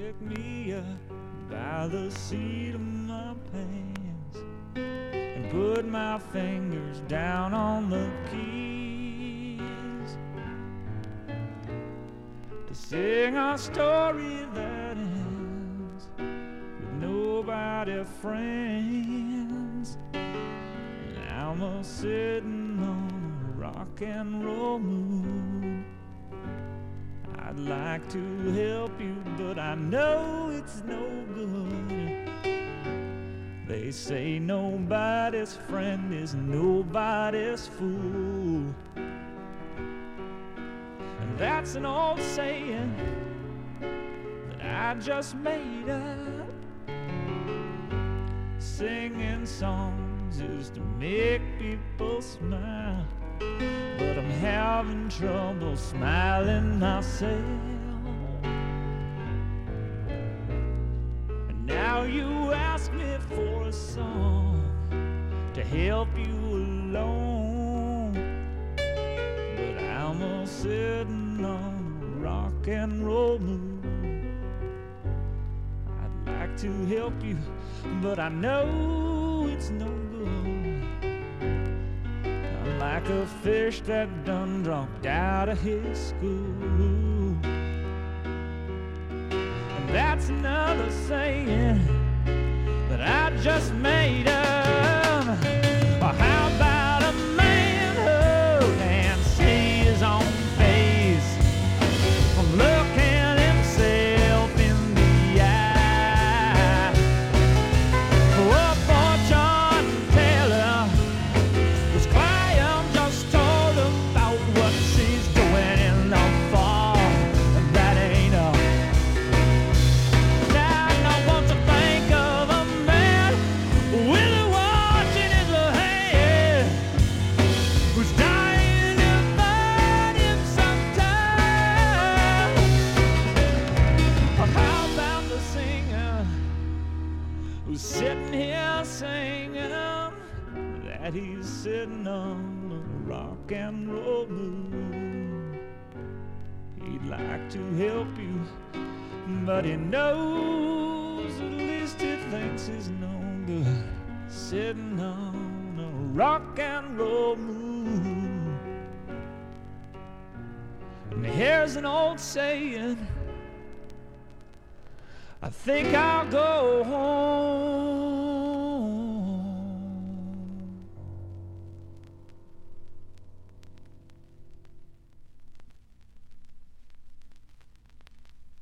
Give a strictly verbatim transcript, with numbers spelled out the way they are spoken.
pick me up by the seat of my pants and put my fingers down on the keys to sing a story that ends with nobody friends. And I'm a sitting on a rock and roll moon. I'd like to help you, but I know it's no good. They say nobody's friend is nobody's fool. And that's an old saying that I just made up. Singing songs is to make people smile, but I'm having trouble smiling myself. And now you ask me for a song to help you along, but I'm a sitting on a rock and roll moon. I'd like to help you, but I know it's no good. I'm like a fish that done dropped out of his school. And that's another saying that I just made up. Or how about a man who can't see his own face from looking himself in the eye? Oh, fortune teller was crying, just told about what she's doing in the fall, and that ain't all. Now I want to think of a man with a watch in his hand, who's dying to find him sometime. Or how about the singer who's sitting here singing that he's sitting on a rock and roll moon? He'd like to help you, but he knows at least he thinks he's no good, sitting on a rock and roll moon. And here's an old saying, I think I'll go home.